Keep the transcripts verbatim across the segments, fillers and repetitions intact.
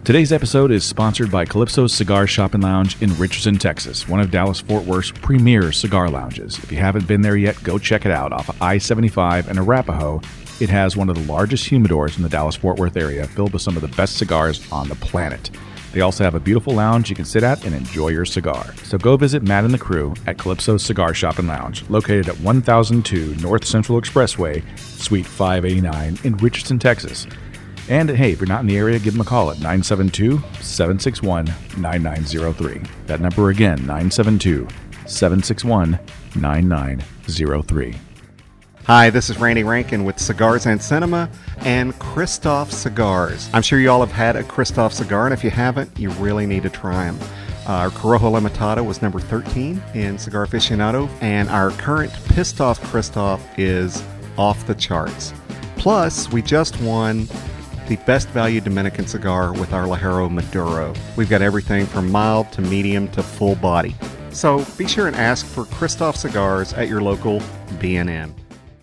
Today's episode is sponsored by Calypso's Cigar Shop and Lounge in Richardson, Texas, one of Dallas-Fort Worth's premier cigar lounges. If you haven't been there yet, go check it out. Off of I seventy-five and Arapahoe, it has one of the largest humidors in the Dallas-Fort Worth area, filled with some of the best cigars on the planet. They also have a beautiful lounge you can sit at and enjoy your cigar. So go visit Matt and the crew at Calypso's Cigar Shop and Lounge, located at one thousand two North Central Expressway, Suite five eighty-nine in Richardson, Texas. And hey, if you're not in the area, give them a call at nine seven two, seven six one, nine nine zero three. That number again, nine seven two, seven six one, nine nine zero three. Hi, this is Randy Rankin with Cigars and Cinema and Christoph Cigars. I'm sure you all have had a Christoph cigar, and if you haven't, you really need to try them. Uh, our Corojo Limitado was number thirteen in Cigar Aficionado, and our current Pissed Off Christoph is off the charts. Plus, we just won the Best Value Dominican Cigar with our Ligero Maduro. We've got everything from mild to medium to full body. So be sure and ask for Christoph Cigars at your local B and M.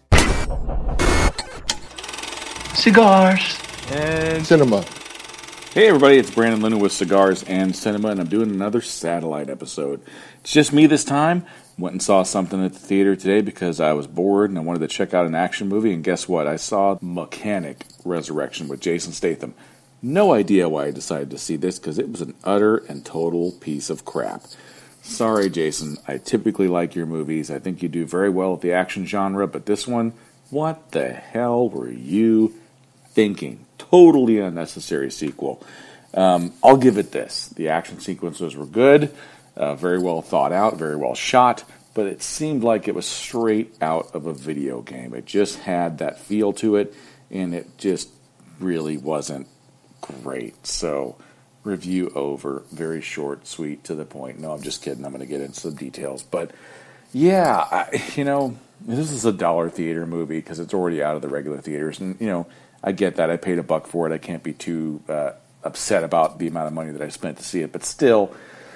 Cigars and Cinema. Hey everybody, it's Brandon Linden with Cigars and Cinema, and I'm doing another satellite episode. It's just me this time. Went and saw something at the theater today because I was bored and I wanted to check out an action movie, and guess what? I saw Mechanic Resurrection with Jason Statham. No idea why I decided to see this, because it was an utter and total piece of crap. Sorry, Jason. I typically like your movies. I think you do very well with the action genre, but this one, what the hell were you thinking? Totally unnecessary sequel. Um, I'll give it this. The action sequences were good. Uh, very well thought out, very well shot, but it seemed like it was straight out of a video game. It just had that feel to it, and it just really wasn't great. So, review over. Very short, sweet, to the point. No, I'm just kidding. I'm going to get into some details. But, yeah, I, you know, this is a dollar theater movie because it's already out of the regular theaters. And, you know, I get that. I paid a buck for it. I can't be too uh, upset about the amount of money that I spent to see it. But still,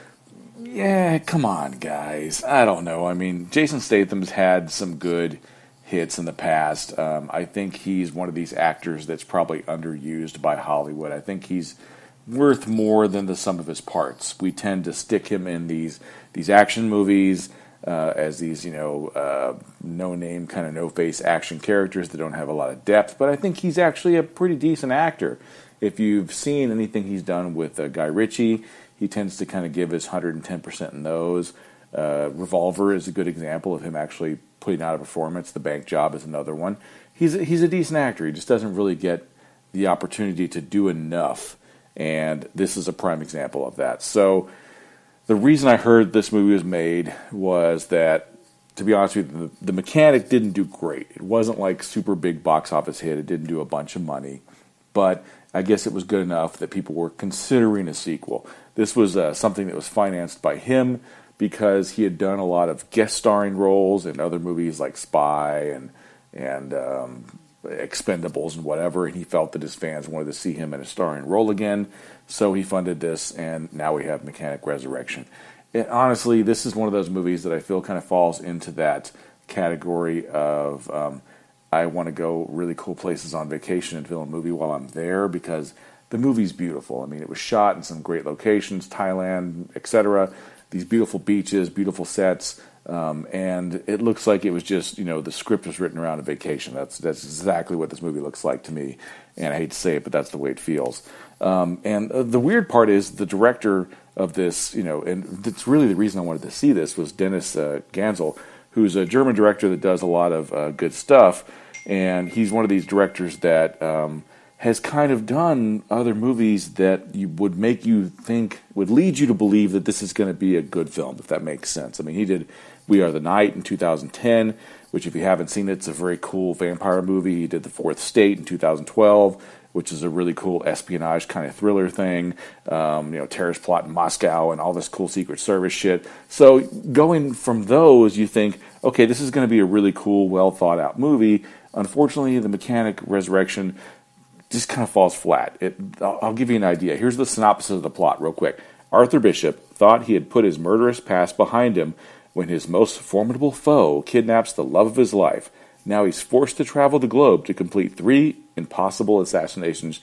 yeah, come on, guys. I don't know. I mean, Jason Statham's had some good hits in the past. Um, I think he's one of these actors that's probably underused by Hollywood. I think he's worth more than the sum of his parts. We tend to stick him in these these action movies uh, as these, you know, uh, no-name, kind of no-face action characters that don't have a lot of depth. But I think he's actually a pretty decent actor. If you've seen anything he's done with uh, Guy Ritchie, he tends to kind of give his one hundred ten percent in those. Uh, Revolver is a good example of him actually putting out a performance. The Bank Job is another one. He's a, he's a decent actor. He just doesn't really get the opportunity to do enough, and this is a prime example of that. So the reason I heard this movie was made was that, to be honest with you, the, the Mechanic didn't do great. It wasn't like super big box office hit. It didn't do a bunch of money, but I guess it was good enough that people were considering a sequel. This was uh, something that was financed by him because he had done a lot of guest starring roles in other movies like Spy and and um, Expendables and whatever, and he felt that his fans wanted to see him in a starring role again, so he funded this, and now we have Mechanic Resurrection. And honestly, this is one of those movies that I feel kind of falls into that category of um, I want to go really cool places on vacation and film a movie while I'm there, because the movie's beautiful. I mean, it was shot in some great locations, Thailand, et cetera. These beautiful beaches, beautiful sets, um, and it looks like it was just, you know, the script was written around a vacation. That's that's exactly what this movie looks like to me, and I hate to say it, but that's the way it feels. Um, and uh, the weird part is the director of this, you know, and that's really the reason I wanted to see this, was Dennis uh, Gansel, who's a German director that does a lot of uh, good stuff, and he's one of these directors that Um, has kind of done other movies that you would make you think, would lead you to believe that this is going to be a good film, if that makes sense. I mean, he did We Are the Night in two thousand ten, which if you haven't seen it, it's a very cool vampire movie. He did The Fourth Estate in two thousand twelve, which is a really cool espionage kind of thriller thing, um, you know, terrorist plot in Moscow and all this cool Secret Service shit. So going from those, you think, okay, this is going to be a really cool, well thought out movie. Unfortunately, The Mechanic Resurrection just kind of falls flat. It, I'll, I'll give you an idea. Here's the synopsis of the plot real quick. Arthur Bishop thought he had put his murderous past behind him when his most formidable foe kidnaps the love of his life. Now he's forced to travel the globe to complete three impossible assassinations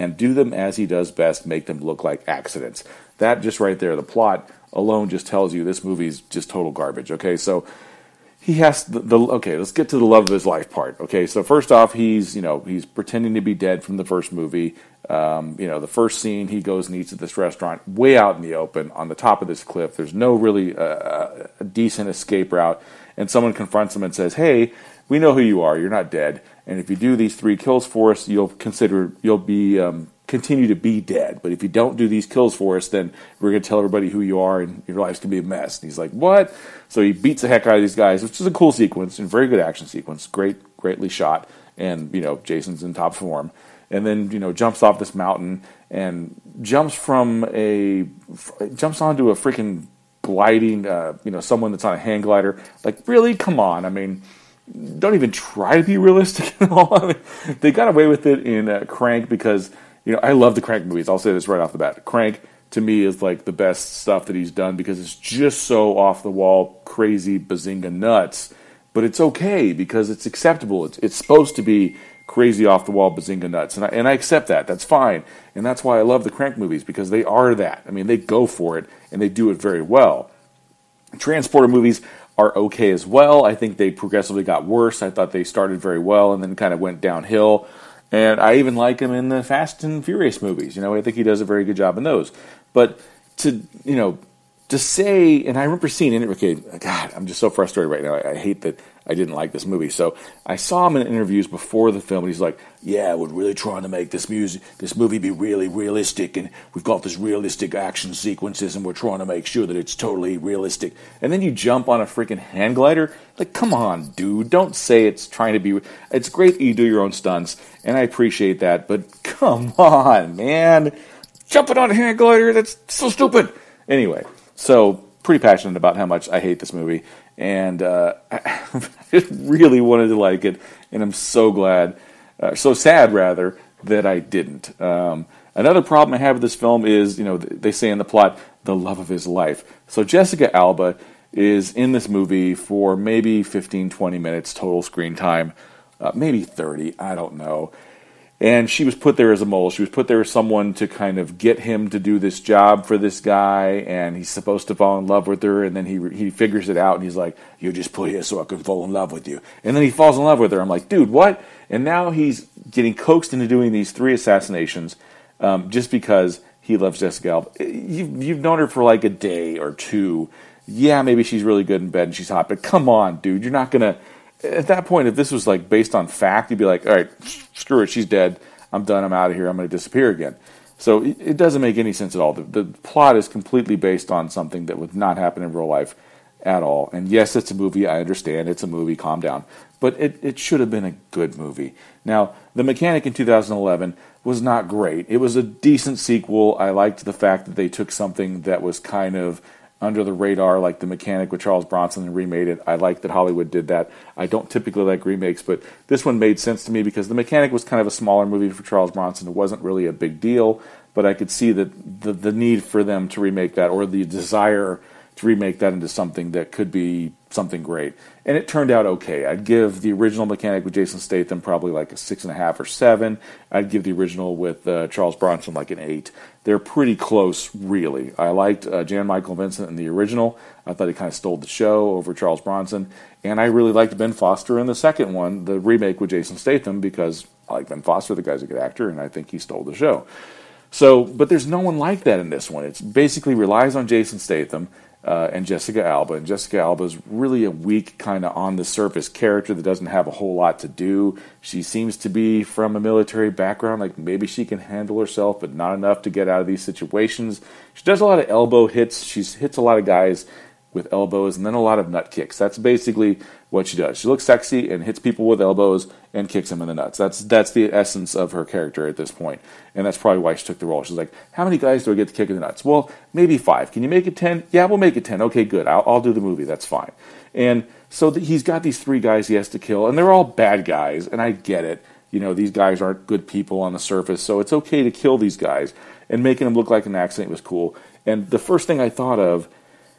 and do them as he does best, make them look like accidents. That just right there, the plot alone just tells you this movie's just total garbage, okay? So he has the, the okay, let's get to the love of his life part, okay? So first off, he's, you know, he's pretending to be dead from the first movie. Um, you know, the first scene, he goes and eats at this restaurant way out in the open on the top of this cliff. There's no really uh, a decent escape route, and someone confronts him and says, "Hey, we know who you are. You're not dead, and if you do these three kills for us, you'll consider you'll be um, continue to be dead. But if you don't do these kills for us, then we're going to tell everybody who you are, and your life's going to be a mess." And he's like, "What?" So he beats the heck out of these guys, which is a cool sequence and very good action sequence, great, greatly shot, and you know Jason's in top form. And then, you know, jumps off this mountain and jumps from a, jumps onto a freaking gliding, uh, you know, someone that's on a hang glider. Like, really? Come on. I mean, don't even try to be realistic at all. I mean, they got away with it in uh, Crank because, you know, I love the Crank movies. I'll say this right off the bat. Crank, to me, is like the best stuff that he's done because it's just so off the wall, crazy, bazinga nuts. But it's okay because it's acceptable. It's, it's supposed to be crazy off the wall bazinga nuts, and I, and I accept that. That's fine, and that's why I love the Crank movies because they are that. I mean, they go for it and they do it very well. Transporter movies are okay as well. I think they progressively got worse. I thought they started very well and then kind of went downhill. And I even like him in the Fast and Furious movies. You know, I think he does a very good job in those. But to you know to say, and I remember seeing it. Okay, God, I'm just so frustrated right now. I, I hate that I didn't like this movie. So I saw him in interviews before the film, and he's like, "Yeah, we're really trying to make this music, this movie be really realistic, and we've got this realistic action sequences, and we're trying to make sure that it's totally realistic." And then you jump on a freaking hang glider. Like, come on, dude! Don't say it's trying to be. It's great that you do your own stunts, and I appreciate that, but come on, man! Jumping on a hang glider—that's so stupid. Anyway, so pretty passionate about how much I hate this movie. And uh, I just really wanted to like it, and I'm so glad, uh, so sad rather, that I didn't. Um, another problem I have with this film is, you know, they say in the plot, the love of his life. So Jessica Alba is in this movie for maybe fifteen, twenty minutes total screen time, uh, maybe thirty, I don't know. And she was put there as a mole. She was put there as someone to kind of get him to do this job for this guy, and he's supposed to fall in love with her, and then he he figures it out, and he's like, "You're just put here so I can fall in love with you." And then he falls in love with her. I'm like, dude, what? And now he's getting coaxed into doing these three assassinations um, just because he loves Jessica Alba. You've, you've known her for like a day or two. Yeah, maybe she's really good in bed and she's hot, but come on, dude. You're not going to... At that point, if this was like based on fact, you'd be like, all right, screw it, she's dead. I'm done. I'm out of here. I'm going to disappear again. So it, it doesn't make any sense at all. The, the plot is completely based on something that would not happen in real life at all. And yes, it's a movie. I understand it's a movie. Calm down. But it, it should have been a good movie. Now, The Mechanic in two thousand eleven was not great. It was a decent sequel. I liked the fact that they took something that was kind of under the radar, like The Mechanic with Charles Bronson, and remade it. I like that Hollywood did that. I don't typically like remakes, but this one made sense to me because The Mechanic was kind of a smaller movie for Charles Bronson. It wasn't really a big deal, but I could see that the, the need for them to remake that, or the desire to remake that into something that could be something great. And it turned out okay. I'd give the original Mechanic with Jason Statham probably like a six and a half or seven. I'd give the original with uh, Charles Bronson like an eight. They're pretty close, really. I liked uh, Jan Michael Vincent in the original. I thought he kind of stole the show over Charles Bronson. And I really liked Ben Foster in the second one, the remake with Jason Statham, because I like Ben Foster. The guy's a good actor, and I think he stole the show. So, but there's no one like that in this one. It basically relies on Jason Statham uh, and Jessica Alba. And Jessica Alba is really a weak, kind of on-the-surface character that doesn't have a whole lot to do. She seems to be from a military background. Like, maybe she can handle herself, but not enough to get out of these situations. She does a lot of elbow hits. She hits a lot of guys with elbows, and then a lot of nut kicks. That's basically what she does. She looks sexy and hits people with elbows and kicks them in the nuts. That's that's the essence of her character at this point, and that's probably why she took the role. She's like, how many guys do I get to kick in the nuts? Well, maybe five. Can you make it ten? Yeah, we'll make it ten. Okay, good. I'll, I'll do the movie. That's fine. And so th- he's got these three guys he has to kill, and they're all bad guys, and I get it. You know, these guys aren't good people on the surface, so it's okay to kill these guys, and making them look like an accident was cool. And the first thing I thought of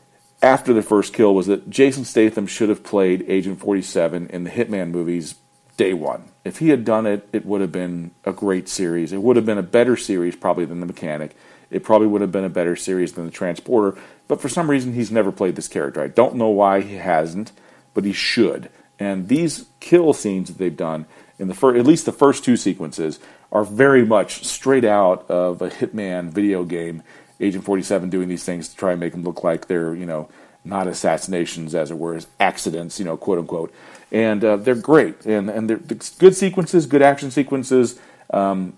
after the first kill was that Jason Statham should have played Agent forty-seven in the Hitman movies day one. If he had done it, it would have been a great series. It would have been a better series probably than The Mechanic. It probably would have been a better series than The Transporter. But for some reason, he's never played this character. I don't know why he hasn't, but he should. And these kill scenes that they've done, in the fir- at least the first two sequences, are very much straight out of a Hitman video game. Agent forty-seven doing these things to try and make them look like they're, you know, not assassinations, as it were, as accidents, you know, quote unquote. And uh, they're great. And, and they're good sequences, good action sequences, um,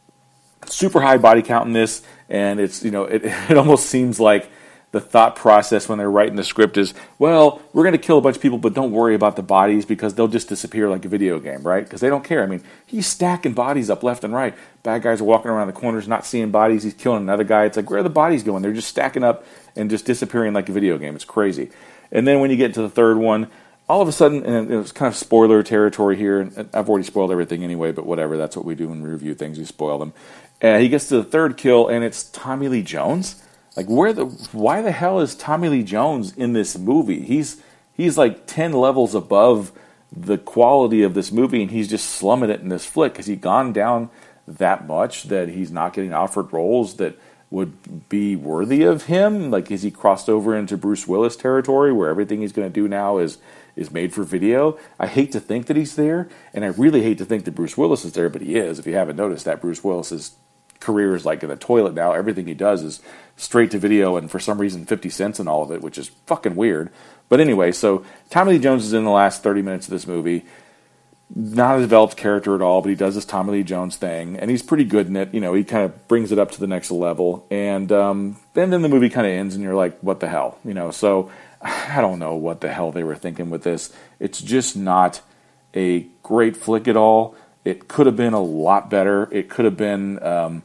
super high body count in this. And it's, you know, it, it almost seems like the thought process when they're writing the script is, well, we're going to kill a bunch of people, but don't worry about the bodies because they'll just disappear like a video game, right? Because they don't care. I mean, he's stacking bodies up left and right. Bad guys are walking around the corners, not seeing bodies. He's killing another guy. It's like, where are the bodies going? They're just stacking up and just disappearing like a video game. It's crazy. And then when you get to the third one, all of a sudden, and it's kind of spoiler territory here, and I've already spoiled everything anyway, but whatever, that's what we do when we review things, we spoil them. Uh, he gets to the third kill, and it's Tommy Lee Jones. Like, where the, why the hell is Tommy Lee Jones in this movie? He's he's like ten levels above the quality of this movie, and he's just slumming it in this flick. Has he gone down that much that he's not getting offered roles that would be worthy of him? Like, has he crossed over into Bruce Willis territory where everything he's going to do now is is made for video? I hate to think that he's there, and I really hate to think that Bruce Willis is there, but he is. If you haven't noticed that, Bruce Willis's career is like in the toilet now. Everything he does is straight to video, and for some reason fifty cents in all of it, which is fucking weird. But anyway, so Tommy Lee Jones is in the last thirty minutes of this movie. Not a developed character at all, but he does this Tommy Lee Jones thing, and he's pretty good in it. You know, he kind of brings it up to the next level, and um, then, then the movie kind of ends, and you're like, what the hell? You know, so I don't know what the hell they were thinking with this. It's just not a great flick at all. It could have been a lot better. It could have been um,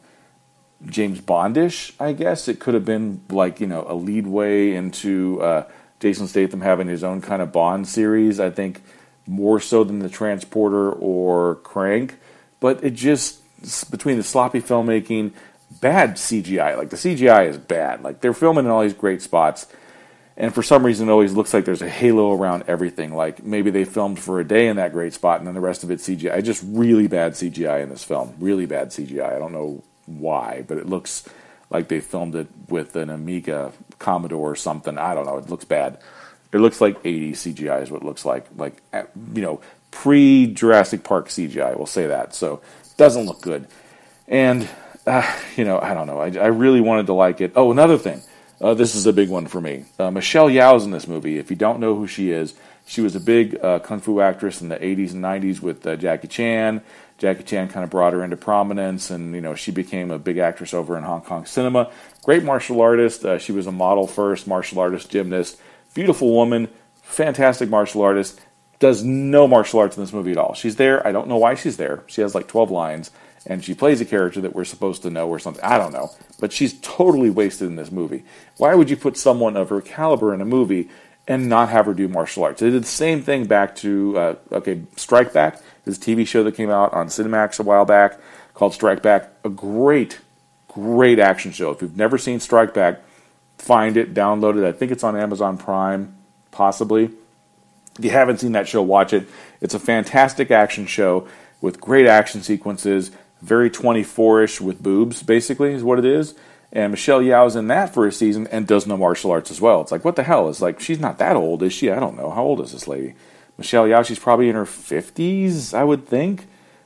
James Bondish, I guess. It could have been like, you know, a lead way into uh, Jason Statham having his own kind of Bond series, I think, more so than The Transporter or Crank. But it just, between the sloppy filmmaking, bad C G I. Like, the C G I is bad. Like, they're filming in all these great spots, and for some reason it always looks like there's a halo around everything. Like, maybe they filmed for a day in that great spot, and then the rest of it's C G I. Just really bad C G I in this film. Really bad C G I. I don't know why, but it looks like they filmed it with an Amiga Commodore or something. I don't know. It looks bad. It looks like eighties C G I is what it looks like. Like, you know, pre-Jurassic Park C G I, we'll say that. So, doesn't look good. And, uh, you know, I don't know. I, I really wanted to like it. Oh, another thing. Uh, this is a big one for me. Uh, Michelle Yeoh's in this movie. If you don't know who she is, she was a big uh, kung fu actress in the eighties and nineties with uh, Jackie Chan. Jackie Chan kind of brought her into prominence, and, you know, she became a big actress over in Hong Kong cinema. Great martial artist. Uh, she was a model first, martial artist, gymnast. Beautiful woman, fantastic martial artist, does no martial arts in this movie at all. She's there. I don't know why she's there. She has like twelve lines, and she plays a character that we're supposed to know or something. I don't know. But she's totally wasted in this movie. Why would you put someone of her caliber in a movie and not have her do martial arts? They did the same thing back to, uh, okay, Strike Back, this T V show that came out on Cinemax a while back called Strike Back. A great, great action show. If you've never seen Strike Back, find it, download it. I think it's on Amazon Prime, possibly. If you haven't seen that show, watch it. It's a fantastic action show with great action sequences, very twenty-four-ish with boobs, basically, is what it is. And Michelle Yeoh's in that for a season and does no martial arts as well. It's like, what the hell? It's like, she's not that old, is she? I don't know. How old is this lady? Michelle Yeoh, she's probably in her fifties, I would think.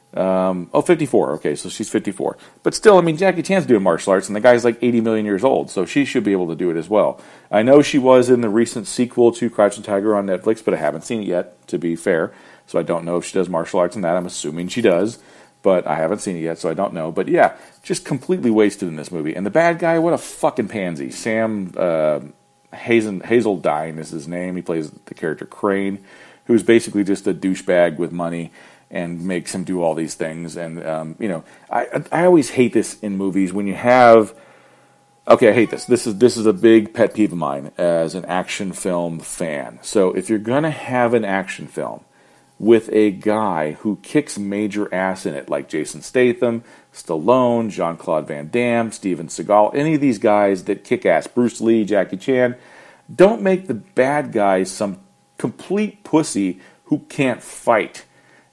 Um, oh, fifty-four. Okay, so she's fifty-four. But still, I mean, Jackie Chan's doing martial arts, and the guy's like eighty million years old, so she should be able to do it as well. I know she was in the recent sequel to Crouching Tiger on Netflix, but I haven't seen it yet, to be fair. So I don't know if she does martial arts in that. I'm assuming she does, but I haven't seen it yet, so I don't know. But yeah, just completely wasted in this movie. And the bad guy, what a fucking pansy. Sam uh, Hazen, Hazeldine is his name. He plays the character Crane, who's basically just a douchebag with money and makes him do all these things. And, um, you know, I I always hate this in movies when you have... Okay, I hate this. This is this is a big pet peeve of mine as an action film fan. So if you're going to have an action film with a guy who kicks major ass in it, like Jason Statham, Stallone, Jean-Claude Van Damme, Steven Seagal, any of these guys that kick ass, Bruce Lee, Jackie Chan, don't make the bad guy some complete pussy who can't fight.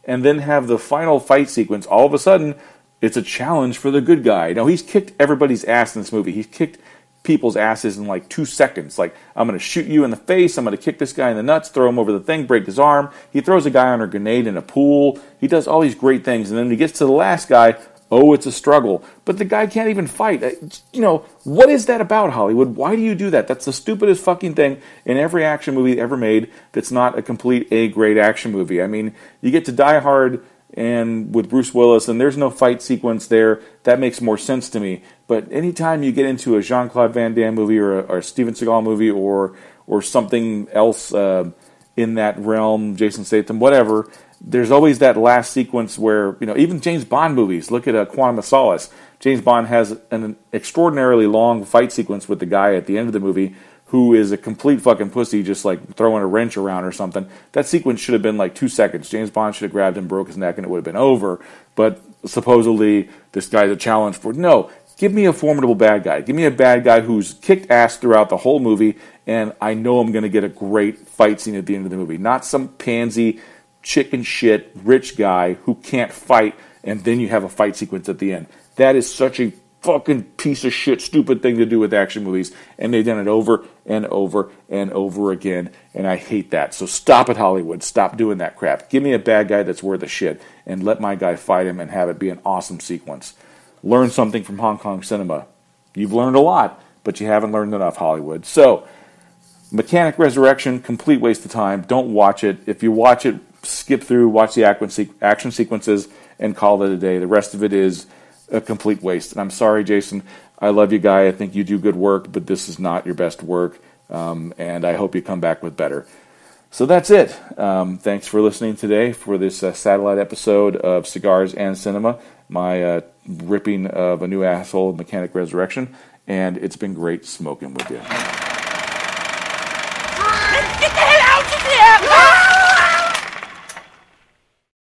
and then have the final fight sequence. All of a sudden, it's a challenge for the good guy. Now, he's kicked everybody's ass in this movie. He's kicked people's asses in like two seconds. Like, I'm going to shoot you in the face, I'm going to kick this guy in the nuts, throw him over the thing, break his arm. He throws a guy on a grenade in a pool. He does all these great things. And then when he gets to the last guy, oh, it's a struggle. But the guy can't even fight. You know, what is that about, Hollywood? Why do you do that? That's the stupidest fucking thing in every action movie ever made that's not a complete A-grade action movie. I mean, you get to Die Hard and with Bruce Willis, and there's no fight sequence there. That makes more sense to me. But anytime you get into a Jean-Claude Van Damme movie or a, or a Steven Seagal movie or or something else uh, in that realm, Jason Statham, whatever, there's always that last sequence where, you know, even James Bond movies, look at uh, Quantum of Solace. James Bond has an extraordinarily long fight sequence with the guy at the end of the movie who is a complete fucking pussy, just like throwing a wrench around or something. That sequence should have been like two seconds. James Bond should have grabbed him, broke his neck, and it would have been over. But supposedly, this guy's a challenge for... No, give me a formidable bad guy. Give me a bad guy who's kicked ass throughout the whole movie, and I know I'm going to get a great fight scene at the end of the movie. Not some pansy, chicken shit, rich guy who can't fight, and then you have a fight sequence at the end. That is such a fucking piece of shit, stupid thing to do with action movies, and they've done it over and over and over again, and I hate that. So stop it, Hollywood. Stop doing that crap. Give me a bad guy that's worth a shit, and let my guy fight him and have it be an awesome sequence. Learn something from Hong Kong cinema. You've learned a lot, but you haven't learned enough, Hollywood. So, Mechanic Resurrection, complete waste of time. Don't watch it. If you watch it, skip through, watch the action sequences, and call it a day. The rest of it is a complete waste. And I'm sorry, Jason. I love you, guy. I think you do good work, but this is not your best work. Um, and I hope you come back with better. So that's it. Um, thanks for listening today for this uh, satellite episode of Cigars and Cinema, my uh, ripping of a new asshole, Mechanic Resurrection. And it's been great smoking with you.